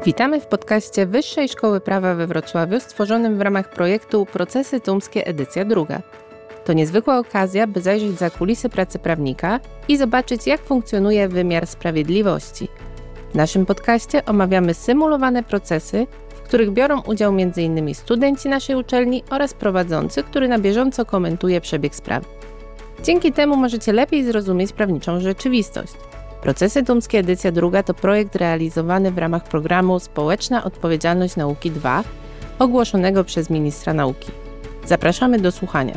Witamy w podcaście Wyższej Szkoły Prawa we Wrocławiu stworzonym w ramach projektu Procesy Tumskie edycja druga. To niezwykła okazja, by zajrzeć za kulisy pracy prawnika i zobaczyć, jak funkcjonuje wymiar sprawiedliwości. W naszym podcaście omawiamy symulowane procesy, w których biorą udział m.in. studenci naszej uczelni oraz prowadzący, który na bieżąco komentuje przebieg sprawy. Dzięki temu możecie lepiej zrozumieć prawniczą rzeczywistość. Procesy Tumskie edycja druga to projekt realizowany w ramach programu Społeczna Odpowiedzialność Nauki 2, ogłoszonego przez ministra nauki. Zapraszamy do słuchania.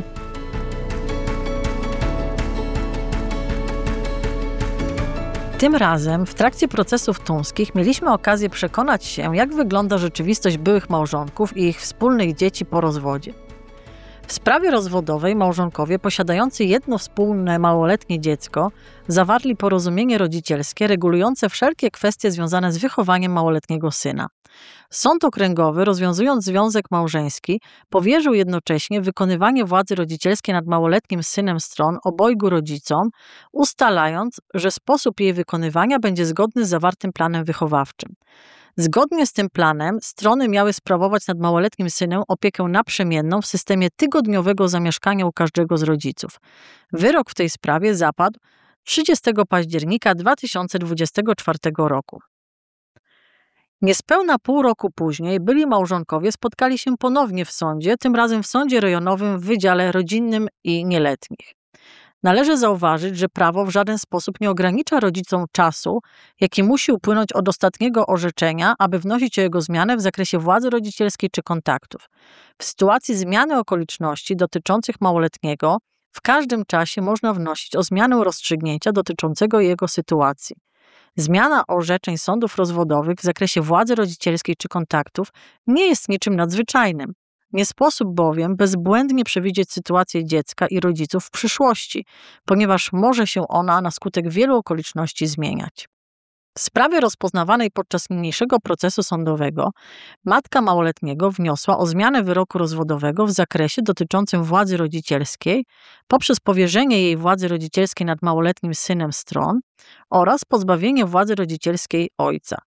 Tym razem w trakcie procesów tumskich mieliśmy okazję przekonać się, jak wygląda rzeczywistość byłych małżonków i ich wspólnych dzieci po rozwodzie. W sprawie rozwodowej małżonkowie posiadający jedno wspólne małoletnie dziecko zawarli porozumienie rodzicielskie regulujące wszelkie kwestie związane z wychowaniem małoletniego syna. Sąd okręgowy, rozwiązując związek małżeński, powierzył jednocześnie wykonywanie władzy rodzicielskiej nad małoletnim synem stron obojgu rodzicom, ustalając, że sposób jej wykonywania będzie zgodny z zawartym planem wychowawczym. Zgodnie z tym planem strony miały sprawować nad małoletnim synem opiekę naprzemienną w systemie tygodniowego zamieszkania u każdego z rodziców. Wyrok w tej sprawie zapadł 30 października 2024 roku. Niespełna pół roku później byli małżonkowie spotkali się ponownie w sądzie, tym razem w sądzie rejonowym w Wydziale Rodzinnym i Nieletnich. Należy zauważyć, że prawo w żaden sposób nie ogranicza rodzicom czasu, jaki musi upłynąć od ostatniego orzeczenia, aby wnosić o jego zmianę w zakresie władzy rodzicielskiej czy kontaktów. W sytuacji zmiany okoliczności dotyczących małoletniego w każdym czasie można wnosić o zmianę rozstrzygnięcia dotyczącego jego sytuacji. Zmiana orzeczeń sądów rozwodowych w zakresie władzy rodzicielskiej czy kontaktów nie jest niczym nadzwyczajnym. Nie sposób bowiem bezbłędnie przewidzieć sytuację dziecka i rodziców w przyszłości, ponieważ może się ona na skutek wielu okoliczności zmieniać. W sprawie rozpoznawanej podczas niniejszego procesu sądowego matka małoletniego wniosła o zmianę wyroku rozwodowego w zakresie dotyczącym władzy rodzicielskiej poprzez powierzenie jej władzy rodzicielskiej nad małoletnim synem stron oraz pozbawienie władzy rodzicielskiej ojca.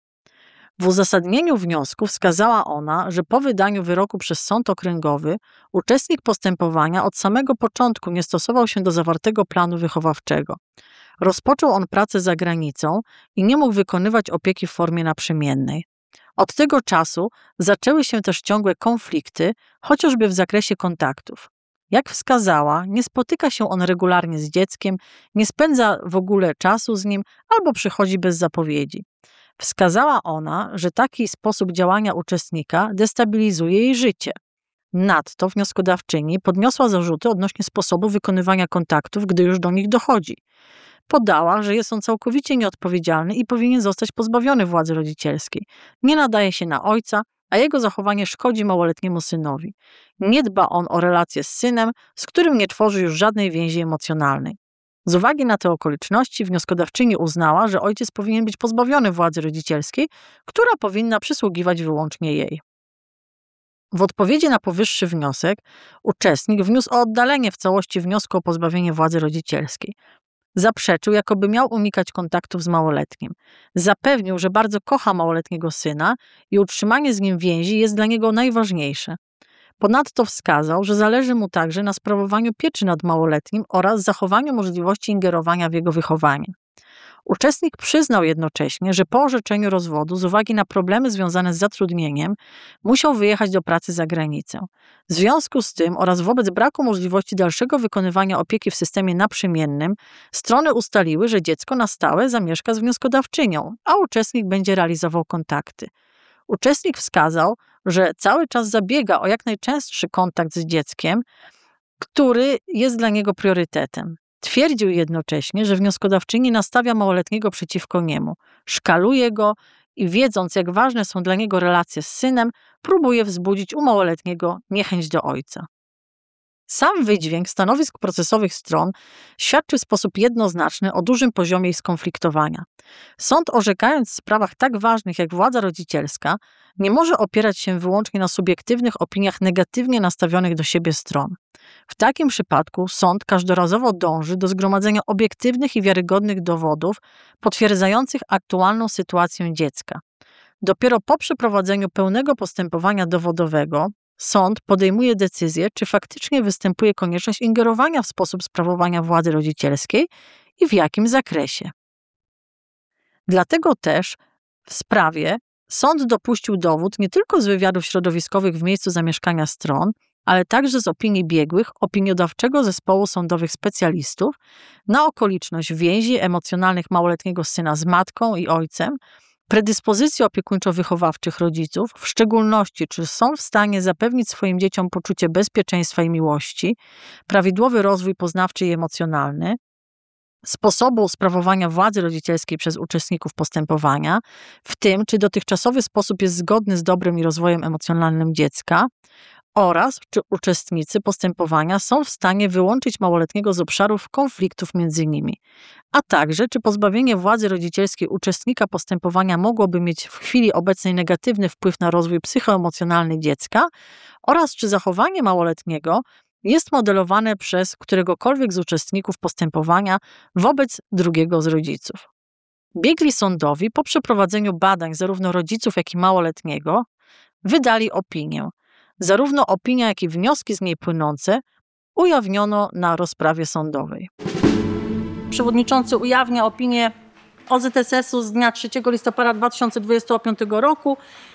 W uzasadnieniu wniosku wskazała ona, że po wydaniu wyroku przez sąd okręgowy uczestnik postępowania od samego początku nie stosował się do zawartego planu wychowawczego. Rozpoczął on pracę za granicą i nie mógł wykonywać opieki w formie naprzemiennej. Od tego czasu zaczęły się też ciągłe konflikty, chociażby w zakresie kontaktów. Jak wskazała, nie spotyka się on regularnie z dzieckiem, nie spędza w ogóle czasu z nim albo przychodzi bez zapowiedzi. Wskazała ona, że taki sposób działania uczestnika destabilizuje jej życie. Nadto wnioskodawczyni podniosła zarzuty odnośnie sposobu wykonywania kontaktów, gdy już do nich dochodzi. Podała, że jest on całkowicie nieodpowiedzialny i powinien zostać pozbawiony władzy rodzicielskiej. Nie nadaje się na ojca, a jego zachowanie szkodzi małoletniemu synowi. Nie dba on o relacje z synem, z którym nie tworzy już żadnej więzi emocjonalnej. Z uwagi na te okoliczności wnioskodawczyni uznała, że ojciec powinien być pozbawiony władzy rodzicielskiej, która powinna przysługiwać wyłącznie jej. W odpowiedzi na powyższy wniosek uczestnik wniósł o oddalenie w całości wniosku o pozbawienie władzy rodzicielskiej. Zaprzeczył, jakoby miał unikać kontaktów z małoletnim. Zapewnił, że bardzo kocha małoletniego syna i utrzymanie z nim więzi jest dla niego najważniejsze. Ponadto wskazał, że zależy mu także na sprawowaniu pieczy nad małoletnim oraz zachowaniu możliwości ingerowania w jego wychowanie. Uczestnik przyznał jednocześnie, że po orzeczeniu rozwodu z uwagi na problemy związane z zatrudnieniem musiał wyjechać do pracy za granicę. W związku z tym oraz wobec braku możliwości dalszego wykonywania opieki w systemie naprzemiennym strony ustaliły, że dziecko na stałe zamieszka z wnioskodawczynią, a uczestnik będzie realizował kontakty. Uczestnik wskazał, że cały czas zabiega o jak najczęstszy kontakt z dzieckiem, który jest dla niego priorytetem. Twierdził jednocześnie, że wnioskodawczyni nastawia małoletniego przeciwko niemu, szkaluje go i wiedząc, jak ważne są dla niego relacje z synem, próbuje wzbudzić u małoletniego niechęć do ojca. Sam wydźwięk stanowisk procesowych stron świadczy w sposób jednoznaczny o dużym poziomie ich skonfliktowania. Sąd, orzekając w sprawach tak ważnych jak władza rodzicielska, nie może opierać się wyłącznie na subiektywnych opiniach negatywnie nastawionych do siebie stron. W takim przypadku sąd każdorazowo dąży do zgromadzenia obiektywnych i wiarygodnych dowodów potwierdzających aktualną sytuację dziecka. Dopiero po przeprowadzeniu pełnego postępowania dowodowego sąd podejmuje decyzję, czy faktycznie występuje konieczność ingerowania w sposób sprawowania władzy rodzicielskiej i w jakim zakresie. Dlatego też w sprawie sąd dopuścił dowód nie tylko z wywiadów środowiskowych w miejscu zamieszkania stron, ale także z opinii biegłych opiniodawczego zespołu sądowych specjalistów na okoliczność więzi emocjonalnych małoletniego syna z matką i ojcem, predyspozycji opiekuńczo-wychowawczych rodziców, w szczególności czy są w stanie zapewnić swoim dzieciom poczucie bezpieczeństwa i miłości, prawidłowy rozwój poznawczy i emocjonalny, sposobu sprawowania władzy rodzicielskiej przez uczestników postępowania, w tym czy dotychczasowy sposób jest zgodny z dobrem i rozwojem emocjonalnym dziecka, oraz czy uczestnicy postępowania są w stanie wyłączyć małoletniego z obszarów konfliktów między nimi, a także czy pozbawienie władzy rodzicielskiej uczestnika postępowania mogłoby mieć w chwili obecnej negatywny wpływ na rozwój psychoemocjonalny dziecka oraz czy zachowanie małoletniego jest modelowane przez któregokolwiek z uczestników postępowania wobec drugiego z rodziców. Biegli sądowi po przeprowadzeniu badań zarówno rodziców, jak i małoletniego wydali opinię. Zarówno opinia, jak i wnioski z niej płynące ujawniono na rozprawie sądowej. Przewodniczący ujawnia opinię OZSS-u z dnia 3 listopada 2025 roku.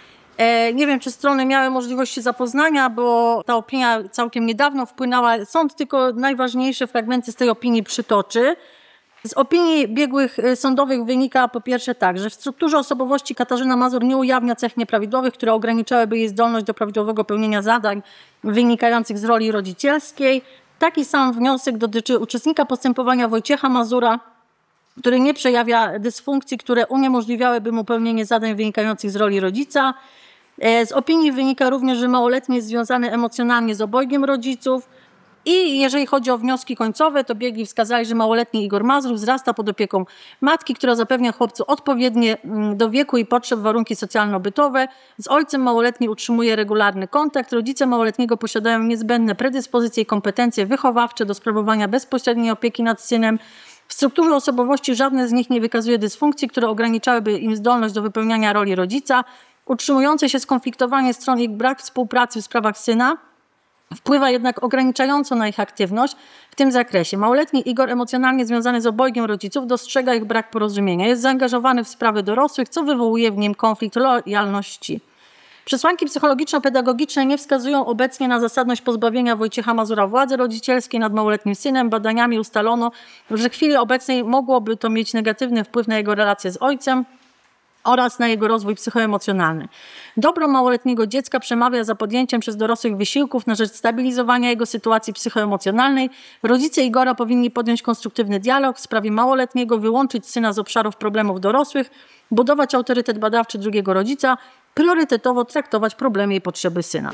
Nie wiem, czy strony miały możliwości zapoznania, bo ta opinia całkiem niedawno wpłynęła. Sąd tylko najważniejsze fragmenty z tej opinii przytoczy. Z opinii biegłych sądowych wynika po pierwsze tak, że w strukturze osobowości Katarzyna Mazur nie ujawnia cech nieprawidłowych, które ograniczałyby jej zdolność do prawidłowego pełnienia zadań wynikających z roli rodzicielskiej. Taki sam wniosek dotyczy uczestnika postępowania Wojciecha Mazura, który nie przejawia dysfunkcji, które uniemożliwiałyby mu pełnienie zadań wynikających z roli rodzica. Z opinii wynika również, że małoletni jest związany emocjonalnie z obojgiem rodziców. I jeżeli chodzi o wnioski końcowe, to biegli wskazali, że małoletni Igor Mazur wzrasta pod opieką matki, która zapewnia chłopcu odpowiednie do wieku i potrzeb warunki socjalno-bytowe. Z ojcem małoletni utrzymuje regularny kontakt. Rodzice małoletniego posiadają niezbędne predyspozycje i kompetencje wychowawcze do sprawowania bezpośredniej opieki nad synem. W strukturze osobowości żadne z nich nie wykazuje dysfunkcji, które ograniczałyby im zdolność do wypełniania roli rodzica. Utrzymujące się skonfliktowanie stron i brak współpracy w sprawach syna wpływa jednak ograniczająco na ich aktywność w tym zakresie. Małoletni Igor, emocjonalnie związany z obojgiem rodziców, dostrzega ich brak porozumienia. Jest zaangażowany w sprawy dorosłych, co wywołuje w nim konflikt lojalności. Przesłanki psychologiczno-pedagogiczne nie wskazują obecnie na zasadność pozbawienia Wojciecha Mazura władzy rodzicielskiej nad małoletnim synem. Badaniami ustalono, że w chwili obecnej mogłoby to mieć negatywny wpływ na jego relacje z ojcem oraz na jego rozwój psychoemocjonalny. Dobro małoletniego dziecka przemawia za podjęciem przez dorosłych wysiłków na rzecz stabilizowania jego sytuacji psychoemocjonalnej. Rodzice Igora powinni podjąć konstruktywny dialog w sprawie małoletniego, wyłączyć syna z obszarów problemów dorosłych, budować autorytet badawczy drugiego rodzica, priorytetowo traktować problemy i potrzeby syna.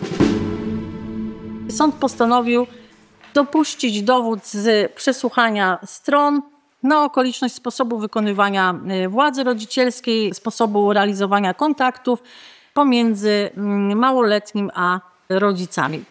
Sąd postanowił dopuścić dowód z przesłuchania stron na okoliczność sposobu wykonywania władzy rodzicielskiej, sposobu realizowania kontaktów pomiędzy małoletnim a rodzicami.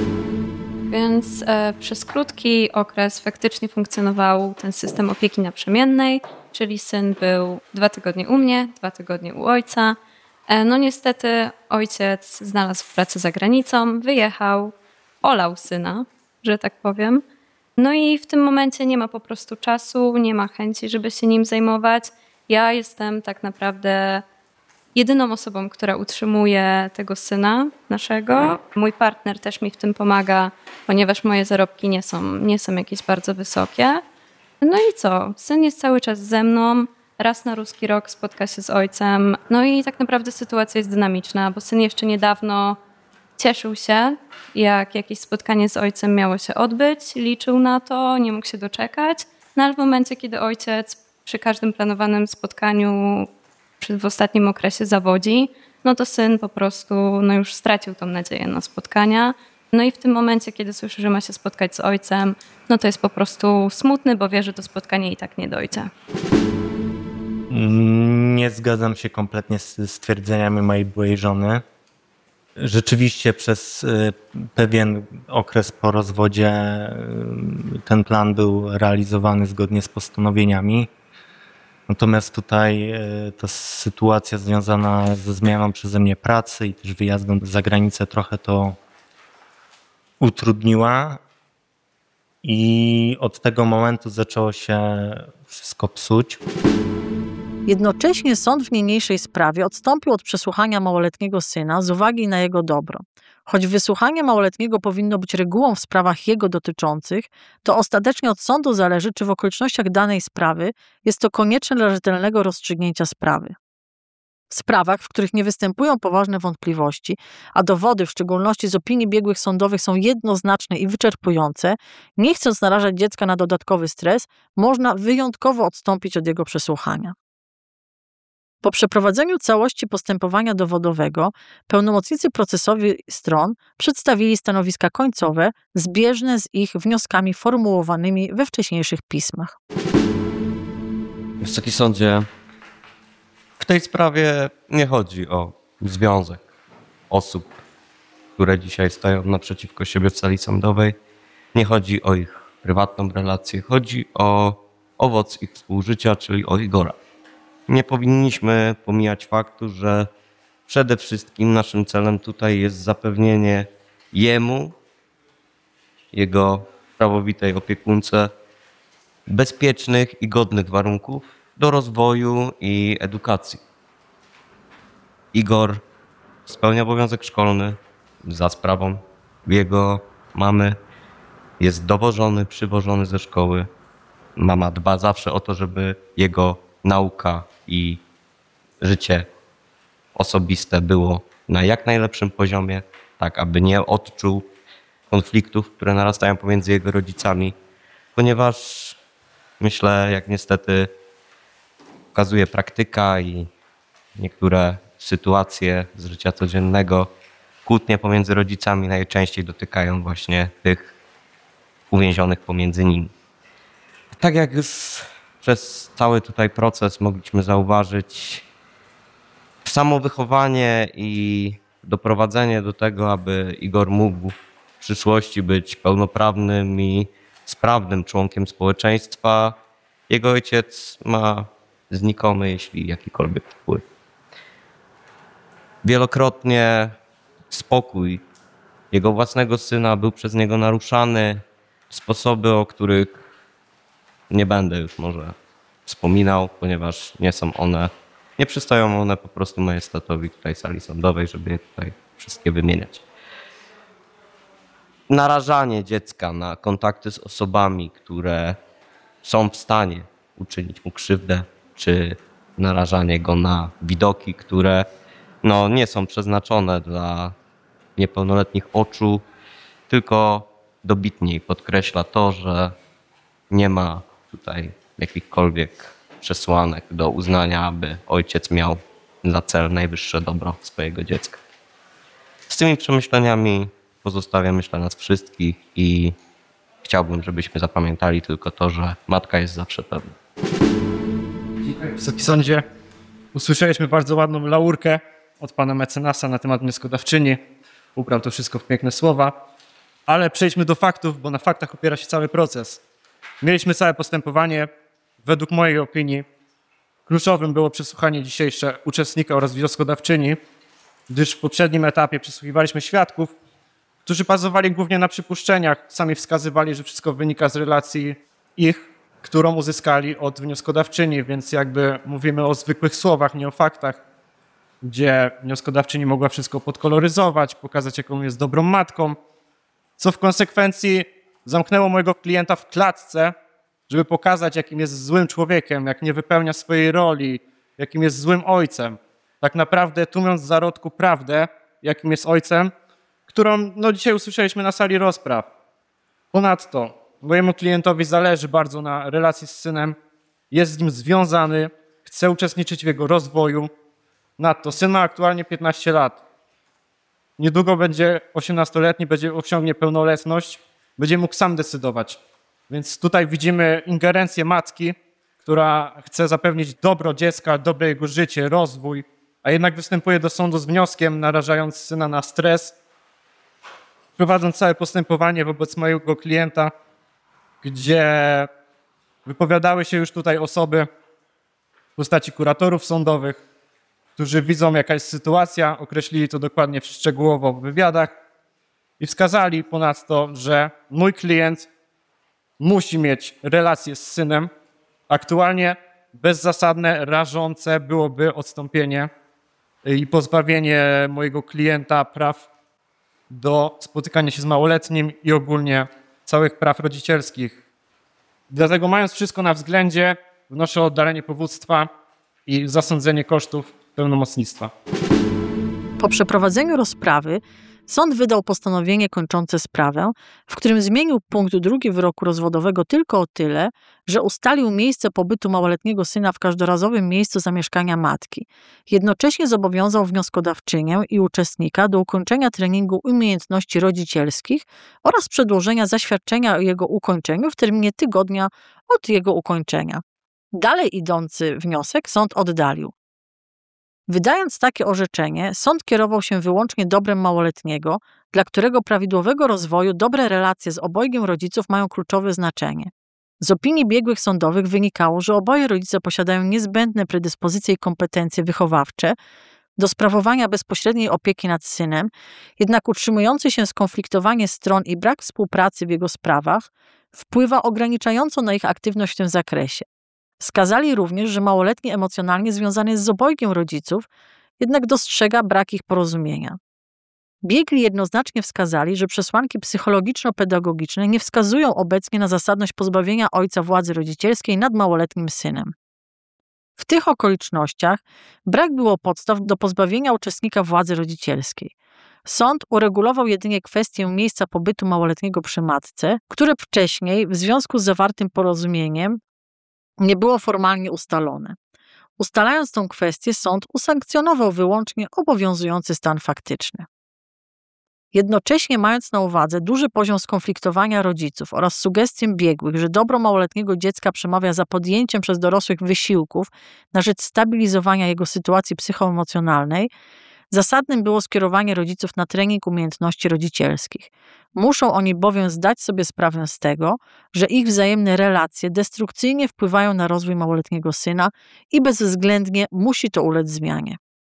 Więc przez krótki okres faktycznie funkcjonował ten system opieki naprzemiennej, czyli syn był 2 tygodnie u mnie, 2 tygodnie u ojca. No niestety ojciec znalazł pracę za granicą, wyjechał, olał syna, że tak powiem. No i w tym momencie nie ma po prostu czasu, nie ma chęci, żeby się nim zajmować. Ja jestem tak naprawdę jedyną osobą, która utrzymuje tego syna naszego. Mój partner też mi w tym pomaga, ponieważ moje zarobki nie są jakieś bardzo wysokie. No i co? Syn jest cały czas ze mną. Raz na ruski rok spotka się z ojcem. No i tak naprawdę sytuacja jest dynamiczna, bo syn jeszcze niedawno cieszył się, jak jakieś spotkanie z ojcem miało się odbyć, liczył na to, nie mógł się doczekać. No ale w momencie, kiedy ojciec przy każdym planowanym spotkaniu w ostatnim okresie zawodzi, no to syn po prostu już stracił tą nadzieję na spotkania. No i w tym momencie, kiedy słyszy, że ma się spotkać z ojcem, no to jest po prostu smutny, bo wie, że to spotkanie i tak nie dojdzie. Nie zgadzam się kompletnie z stwierdzeniami mojej byłej żony. Rzeczywiście przez pewien okres po rozwodzie ten plan był realizowany zgodnie z postanowieniami. Natomiast tutaj ta sytuacja związana ze zmianą przeze mnie pracy i też wyjazdem za granicę trochę to utrudniła i od tego momentu zaczęło się wszystko psuć. Jednocześnie sąd w niniejszej sprawie odstąpił od przesłuchania małoletniego syna z uwagi na jego dobro. Choć wysłuchanie małoletniego powinno być regułą w sprawach jego dotyczących, to ostatecznie od sądu zależy, czy w okolicznościach danej sprawy jest to konieczne dla rzetelnego rozstrzygnięcia sprawy. W sprawach, w których nie występują poważne wątpliwości, a dowody, w szczególności z opinii biegłych sądowych, są jednoznaczne i wyczerpujące, nie chcąc narażać dziecka na dodatkowy stres, można wyjątkowo odstąpić od jego przesłuchania. Po przeprowadzeniu całości postępowania dowodowego pełnomocnicy procesowi stron przedstawili stanowiska końcowe zbieżne z ich wnioskami formułowanymi we wcześniejszych pismach. Wysoki sądzie, w tej sprawie nie chodzi o związek osób, które dzisiaj stoją naprzeciwko siebie w sali sądowej. Nie chodzi o ich prywatną relację. Chodzi o owoc ich współżycia, czyli o Igora. Nie powinniśmy pomijać faktu, że przede wszystkim naszym celem tutaj jest zapewnienie jemu, jego prawowitej opiekunce, bezpiecznych i godnych warunków do rozwoju i edukacji. Igor spełnia obowiązek szkolny za sprawą jego mamy. Jest dowożony, przywożony ze szkoły. Mama dba zawsze o to, żeby jego nauka i życie osobiste było na jak najlepszym poziomie, tak aby nie odczuł konfliktów, które narastają pomiędzy jego rodzicami, ponieważ myślę, jak niestety pokazuje praktyka i niektóre sytuacje z życia codziennego, kłótnie pomiędzy rodzicami najczęściej dotykają właśnie tych uwięzionych pomiędzy nimi. Tak jak już przez cały tutaj proces mogliśmy zauważyć, samo wychowanie i doprowadzenie do tego, aby Igor mógł w przyszłości być pełnoprawnym i sprawnym członkiem społeczeństwa, jego ojciec ma znikomy, jeśli jakikolwiek wpływ. Wielokrotnie spokój jego własnego syna był przez niego naruszany w sposoby, o których nie będę już może wspominał, ponieważ nie przystają one po prostu majestatowi tutaj sali sądowej, żeby je tutaj wszystkie wymieniać. Narażanie dziecka na kontakty z osobami, które są w stanie uczynić mu krzywdę, czy narażanie go na widoki, które nie są przeznaczone dla niepełnoletnich oczu, tylko dobitniej podkreśla to, że nie ma tutaj jakichkolwiek przesłanek do uznania, aby ojciec miał za cel najwyższe dobro swojego dziecka. Z tymi przemyśleniami pozostawiam, myślę, nas wszystkich i chciałbym, żebyśmy zapamiętali tylko to, że matka jest zawsze pewna. Dziękuję. Wysoki sądzie, usłyszeliśmy bardzo ładną laurkę od pana mecenasa na temat wnioskodawczyni. Ubrał to wszystko w piękne słowa, ale przejdźmy do faktów, bo na faktach opiera się cały proces. Mieliśmy całe postępowanie. Według mojej opinii kluczowym było przesłuchanie dzisiejsze uczestnika oraz wnioskodawczyni, gdyż w poprzednim etapie przesłuchiwaliśmy świadków, którzy bazowali głównie na przypuszczeniach. Sami wskazywali, że wszystko wynika z relacji ich, którą uzyskali od wnioskodawczyni, więc jakby mówimy o zwykłych słowach, nie o faktach, gdzie wnioskodawczyni mogła wszystko podkoloryzować, pokazać, jaką jest dobrą matką, co w konsekwencji zamknęło mojego klienta w klatce, żeby pokazać, jakim jest złym człowiekiem, jak nie wypełnia swojej roli, jakim jest złym ojcem. Tak naprawdę tłumiąc w zarodku prawdę, jakim jest ojcem, którą dzisiaj usłyszeliśmy na sali rozpraw. Ponadto mojemu klientowi zależy bardzo na relacji z synem, jest z nim związany, chce uczestniczyć w jego rozwoju. Nadto syn ma aktualnie 15 lat. Niedługo będzie 18-letni, osiągnie pełnoletność, będzie mógł sam decydować. Więc tutaj widzimy ingerencję matki, która chce zapewnić dobro dziecka, dobre jego życie, rozwój, a jednak występuje do sądu z wnioskiem, narażając syna na stres, prowadząc całe postępowanie wobec mojego klienta, gdzie wypowiadały się już tutaj osoby, w postaci kuratorów sądowych, którzy widzą, jaka jest sytuacja, określili to dokładnie szczegółowo w wywiadach i wskazali ponadto, że mój klient musi mieć relację z synem. Aktualnie bezzasadne, rażące byłoby odstąpienie i pozbawienie mojego klienta praw do spotykania się z małoletnim i ogólnie całych praw rodzicielskich. Dlatego, mając wszystko na względzie, wnoszę o oddalenie powództwa i zasądzenie kosztów pełnomocnictwa. Po przeprowadzeniu rozprawy sąd wydał postanowienie kończące sprawę, w którym zmienił punkt 2 wyroku rozwodowego tylko o tyle, że ustalił miejsce pobytu małoletniego syna w każdorazowym miejscu zamieszkania matki. Jednocześnie zobowiązał wnioskodawczynię i uczestnika do ukończenia treningu umiejętności rodzicielskich oraz przedłożenia zaświadczenia o jego ukończeniu w terminie tygodnia od jego ukończenia. Dalej idący wniosek sąd oddalił. Wydając takie orzeczenie, sąd kierował się wyłącznie dobrem małoletniego, dla którego prawidłowego rozwoju dobre relacje z obojgiem rodziców mają kluczowe znaczenie. Z opinii biegłych sądowych wynikało, że oboje rodzice posiadają niezbędne predyspozycje i kompetencje wychowawcze do sprawowania bezpośredniej opieki nad synem, jednak utrzymujące się skonfliktowanie stron i brak współpracy w jego sprawach wpływa ograniczająco na ich aktywność w tym zakresie. Wskazali również, że małoletni emocjonalnie związany jest z obojgiem rodziców, jednak dostrzega brak ich porozumienia. Biegli jednoznacznie wskazali, że przesłanki psychologiczno-pedagogiczne nie wskazują obecnie na zasadność pozbawienia ojca władzy rodzicielskiej nad małoletnim synem. W tych okolicznościach brak było podstaw do pozbawienia uczestnika władzy rodzicielskiej. Sąd uregulował jedynie kwestię miejsca pobytu małoletniego przy matce, które wcześniej w związku z zawartym porozumieniem nie było formalnie ustalone. Ustalając tę kwestię, sąd usankcjonował wyłącznie obowiązujący stan faktyczny. Jednocześnie mając na uwadze duży poziom skonfliktowania rodziców oraz sugestię biegłych, że dobro małoletniego dziecka przemawia za podjęciem przez dorosłych wysiłków na rzecz stabilizowania jego sytuacji psychoemocjonalnej, zasadnym było skierowanie rodziców na trening umiejętności rodzicielskich. Muszą oni bowiem zdać sobie sprawę z tego, że ich wzajemne relacje destrukcyjnie wpływają na rozwój małoletniego syna i bezwzględnie musi to ulec zmianie.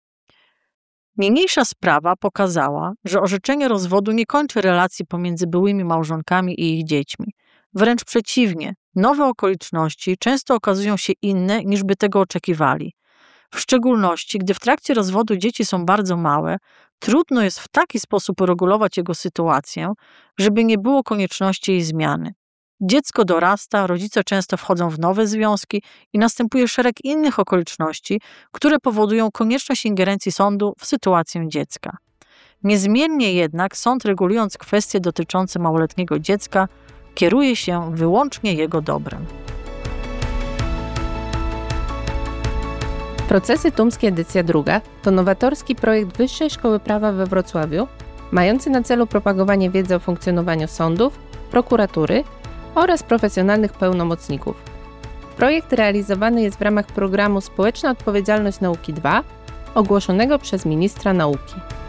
Niniejsza sprawa pokazała, że orzeczenie rozwodu nie kończy relacji pomiędzy byłymi małżonkami i ich dziećmi. Wręcz przeciwnie, nowe okoliczności często okazują się inne, niż by tego oczekiwali. W szczególności, gdy w trakcie rozwodu dzieci są bardzo małe, trudno jest w taki sposób uregulować jego sytuację, żeby nie było konieczności jej zmiany. Dziecko dorasta, rodzice często wchodzą w nowe związki i następuje szereg innych okoliczności, które powodują konieczność ingerencji sądu w sytuację dziecka. Niezmiennie jednak sąd, regulując kwestie dotyczące małoletniego dziecka, kieruje się wyłącznie jego dobrem. Procesy tumskie edycja druga to nowatorski projekt Wyższej Szkoły Prawa we Wrocławiu, mający na celu propagowanie wiedzy o funkcjonowaniu sądów, prokuratury oraz profesjonalnych pełnomocników. Projekt realizowany jest w ramach programu Społeczna Odpowiedzialność Nauki II, ogłoszonego przez ministra nauki.